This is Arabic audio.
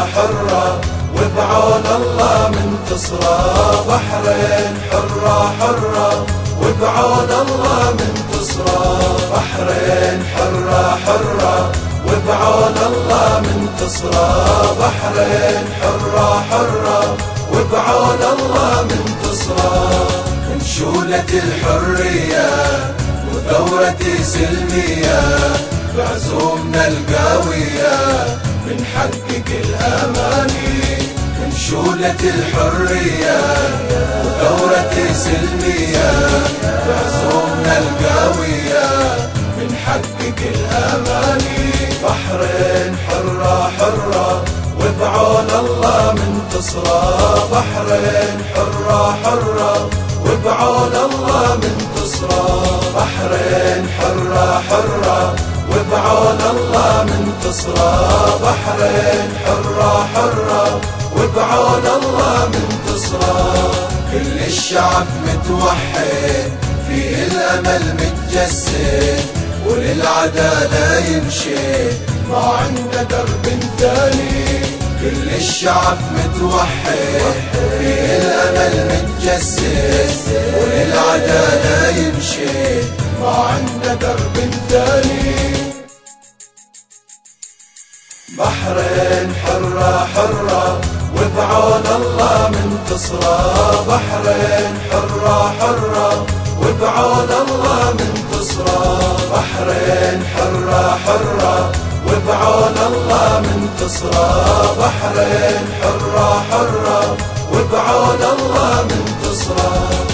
حرة حرة وبعون الله منتصرة. بحرين حرة حرة وبعون الله منتصرة. بحرين حرة حرة وبعون الله منتصرة. بحرين حرة حرة وبعون الله منتصرة. انشولة الحرية وثورتي سلمية بعزومنا القوية بنحقق الأماني. انشولة الحرية وثورتي سلمية بعزومنا القوية بنحقق الأماني. بحرين حرة حرة وبعون الله منتصرة. بحرين حرة حرة وبعون الله منتصرة. بحرين حرة حرة وبعون الله منتصرة. بحرين حرة حرة وبعون الله منتصرة. كل الشعب متوحد فيه الأمل متجسد وللعدالة يمشي ما عنده درب ثاني. كل الشعب متوحد فيه الأمل متجسد وللعدالة يمشي ما عنده درب ثاني. بحرين حرة حرة وبعون الله منتصرة. بحرين حرة حرة وبعون الله منتصرة. بحرين حرة حرة وبعون الله منتصرة. بحرين حرة حرة وبعون الله منتصرة.